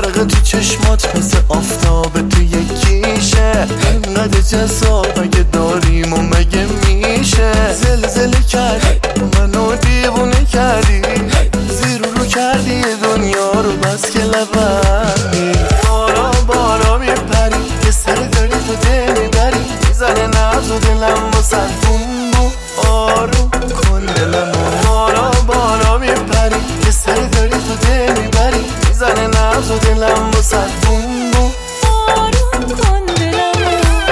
غرق تو چشمات مثل آفتاب تو یکیشه. انقدر جذاب اگه داریم و مگه میشه. زلزله کردی منو دیوونه کردی، زیر رو کردی دنیا رو بس که لبندی. بارا بارا میپری یه سر داری تو دل میبری، میزنه نبض و دلم واسه بوم بوم آروم کن دلمو. بارا بارا میپری یه سر داری تو دل میبری، میزنه نبض و دلم واسه بوم بوم آروم کن دلمو.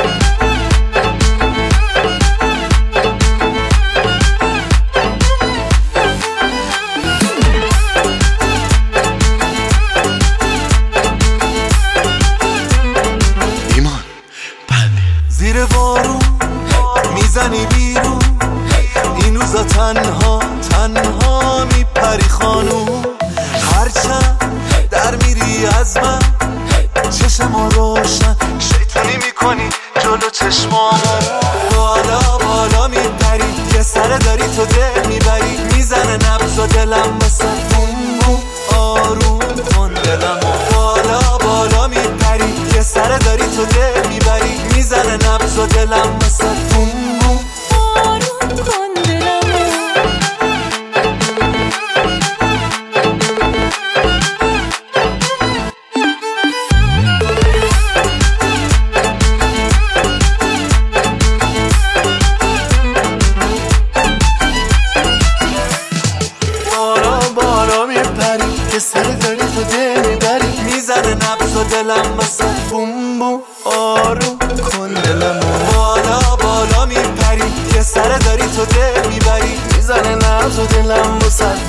ایمان بله زیر بارون میزنی بیرون، این روزا تنها تنها میپری خانوم. هرچند در میری از من چشمو روشن شیطونی میکنی جلو چشمامو. بالا بالا میپری یه سر داری تو دل میبری، میزنه نبض و دلم مثل بوم بوم آروم کن دلمو. بالا بالا میپری یه سر داری تو دل میبری، میزنه نبض و دلم مثل بوم بوم آروم کن دلمو. بارا بارا میپری یه سر داری تو دل میبری، میزنه نبض و دلم مثل بوم بوم آروم کن دلمو. بالا بالا میپری یه سر داری تو دل میبری، میزنه نبض و دلم واسه